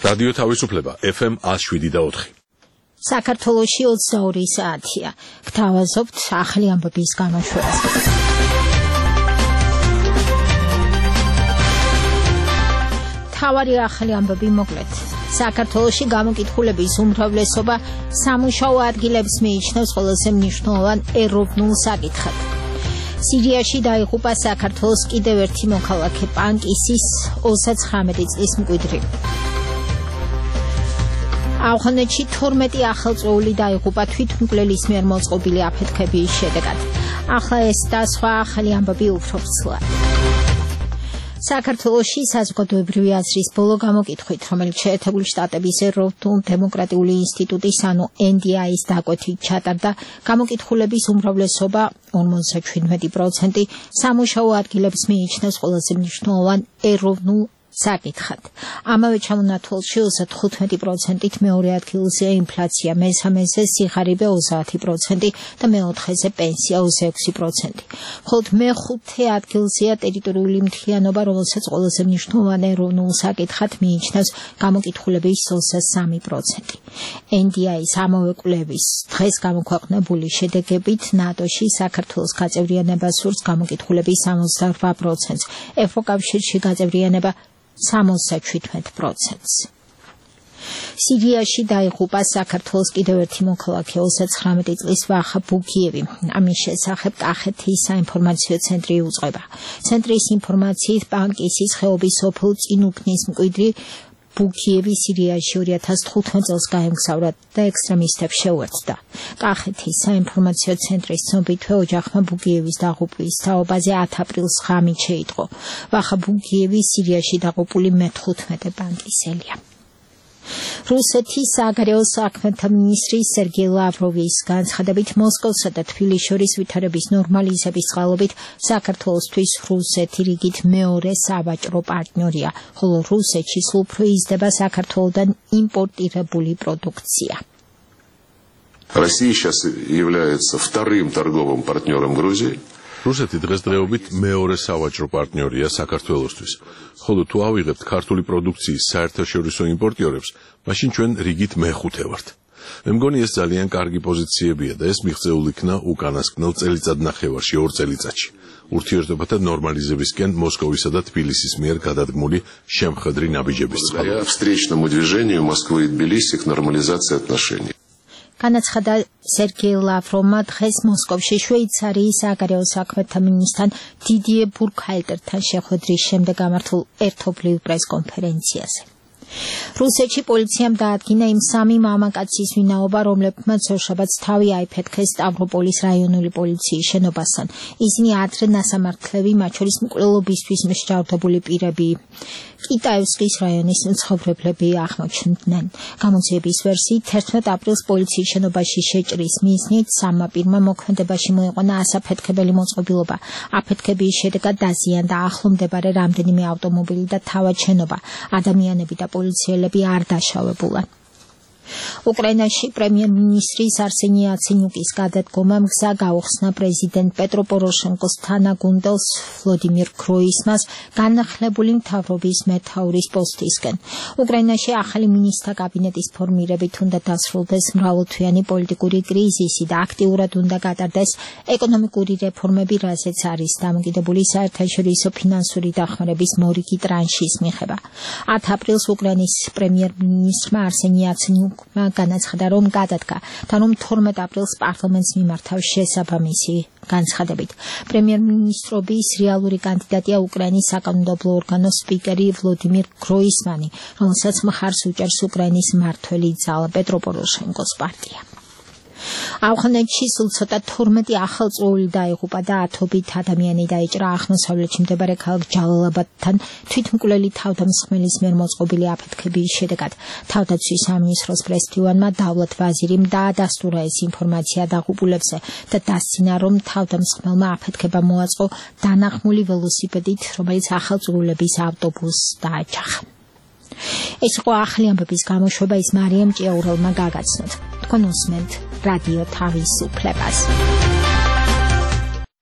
რადიო თავისუფლება FM 107.4. საქართველოში 22 საათია. გთავაზობთ ახალი ამბების გამოშვებას. თავარი ახალი ამბები მოკლედ. საქართველოში გამოკითხულების უმრავლესობა სამუშაო ადგილებს მიიჩნევს ყველაზე მნიშვნელოვან ეროვნულ საკითხად. სირიაში დაიღუპა საქართველოს კიდევ ერთი მოქალაქე პანკისის 39 წლის მკვიდრი. ავღანეთში 12 ახალწეული დაიღუპა თვითმკვლელის მიერ მოწყობილი აფეთქების შედეგად. ახლა ეს და სხვა ახალი ამბები უფრო ცვლად. საქართველოში საზოგადოებრივი აზრის ბოლო გამოკითხვით, რომელიც შეერთებული შტატების ეროვნულ დემოკრატიული ინსტიტუტის ანუ NDI-ის დაკვეთით ჩატარდა, გამოკითხულების უმრავლესობა 57% სამუშაო ადგილებს მიიჩნევს ყველაზე მნიშვნელოვან ეროვნულ საკითხად. ამავე ჩამონათვალში 35%-ით მეორე ადგილზეა ინფლაცია, მესამეზე სიღარიბე 30% და მეოთხეზე პენსია 26%. ხოლო მეხუთე ადგილზეა ტერიტორიული მთლიანობა, რომელსაც ყველაზე მნიშვნელოვან ეროვნულ საკითხად მიიჩნევს გამოკითხულების 23%. NDI-ის ამავე კვლევის დღეს გამოქვეყნებული შედეგებით ნატოში საქართველოს გაწევრიანება სურს გამოკითხულების 68%-ს, ევროკავშირში გაწევრიანება 77%-ს. სირიაში დაიღუპა საქართველოს კიდევ ერთი მოქალაქე 39 წლის ვახა ბუგიევი. ამის შესახებ კახეთის საინფორმაციო ცენტრი უწყება. ცენტრის ინფორმაციით პანკისის ხეობის სოფელ წინუფნის მკვიდრი ბუგიევი სირიაში 2015 წელს გაემგზავრა და ექსტრემისტებს შეუერთდა. კახეთის საინფორმაციო ცენტრის ცნობითვე ოჯახმა ბუგიევის დაღუპვის თაობაზე 10 აპრილს ღამით შეიტყო. ვახა ბუგიევი სირიაში დაღუპული მე-15 პანკისელია. რუსეთის საგარეო საქმეთა მინისტრი სერგეი ლავროვის განცხადებით მოსკოვსა და თბილისს შორის ვითარების ნორმალიზების წყალობით საქართველოსთვის რუსეთი რიგით მეორე სავაჭრო პარტნიორია, ხოლო რუსეთში სულ უფრო იზრდება საქართველოდან იმპორტირებული პროდუქცია. Россия сейчас является вторым торговым партнером Грузии. რუსეთი დღესდღეობით მეორე სავაჭრო პარტნიორია საქართველოსთვის. ხოლო თუ ავიღებთ ქართული პროდუქციის საერთაშორისო იმპორტიორებს, მაშინ ჩვენ რიგით მეხუთე ვართ. მე მგონი ეს ძალიან კარგი პოზიციებია და ეს მიღწეულ იქნა უკანასკნელ წელიწადნახევარში, 2 წელიწადში. ურთიერთობათა ნორმალიზებისკენ მოსკოვისა და თბილისის მიერ გადადგმული შემხედრი ნაბიჯების წყალობით. Встречному движению Москвы и Тбилиси к нормализации отношений. განაცხადა სერგეი ლავროვმა დღეს მოსკოვში შვეიცარიის საგარეო საქმეთა მინისტრთან დიდიე ბურქჰალტერთან შეხვედრის შემდეგ გამართულ ერთობლივ პრესკონფერენციაზე. რუსეთში პოლიციამ დაადგინა იმ 3 მამაკაცის ვინაობა, რომლებმაც ორშაბათს თავი აიფეთქეს სტავროპოლის რაიონული პოლიციის შენობასთან. ისინი ადრე ნასამართლები, მათ შორის მკვლელობისთვის მსჯავრდებული პირები, კიტაევსკის რაიონის მცხოვრებლები აღმოჩნდნენ. გამოძიების ვერსიით 11 აპრილს პოლიციის შენობაში შეჭრის მიზნით 3 პირმა მოქმედებაში მოიყვანა ასაფეთქებელი მოწყობილობა. აფეთქების შედეგად დაზიანდა ახლო მდებარე რამდენიმე ავტომობილი და თავად შენობა. ადამიანები და პოლიციელები არ დაშავებულან. უკრაინაში პრემიერ-მინისტრის არსენი იაცენიუკის გადადგომამ გზა გაუხსნა პრეზიდენტ პეტრო პოროშენკოს თანაგუნდელს ვლოდიმირ გროისმანს განახლებული მთავრობის მეთაურის პოსტისკენ. უკრაინაში ახალი მინისტრთა კაბინეტის ფორმირებით უნდა დასრულდეს მრავალთვიანი პოლიტიკური კრიზისი და აქტიურად უნდა გატარდეს ეკონომიკური რეფორმები, რასაც არის დამოკიდებული საერთაშორისო ფინანსური დახმარების მორიგი ტრანშის მიღება. 10 აპრილს უკრაინის პრემიერ-მინისტრმა არსენი იაცენიუკი განაცხადა, რომ გადადგა და რომ 12 აპრილს პარლამენტს მიმართავს შესაბამისი განცხადებით. პრემიერ-მინისტრობის რეალური კანდიდატია უკრაინის საკანონმდებლო ორგანოს სპიკერი ვლოდიმირ გროისმანი, რომელსაც მხარს უჭერს უკრაინის მმართველი ძალა პეტრო პოროშენკოს პარტია. ავღანეთში სულ ცოტა 12 ახალწეული დაიღუპა და 10-ობით ადამიანი დაიჭრა აღმოსავლეთში მდებარე ქალაქ ჯალალაბადთან თვითმკვლელი თავდამსხმელის მიერ მოწყობილი აფეთქების შედეგად. თავდაცვის სამინისტროს პრესდივანმა დავლათ ვაზირიმ დაადასტურა ეს ინფორმაცია დაღუპულებზე და დასცინა, რომ თავდამსხმელმა აფეთქება მოაწყო დანახმული ველოსიპედით, რომელიც ახალწურულების ავტობუსს დააჯახა. ეს იყო ახალი ამბების გამოშვება, ის მარიამ ჭიაურელმა გაგაცნოთ. თქვენ უსმენთ რადიო თავისუფლებას.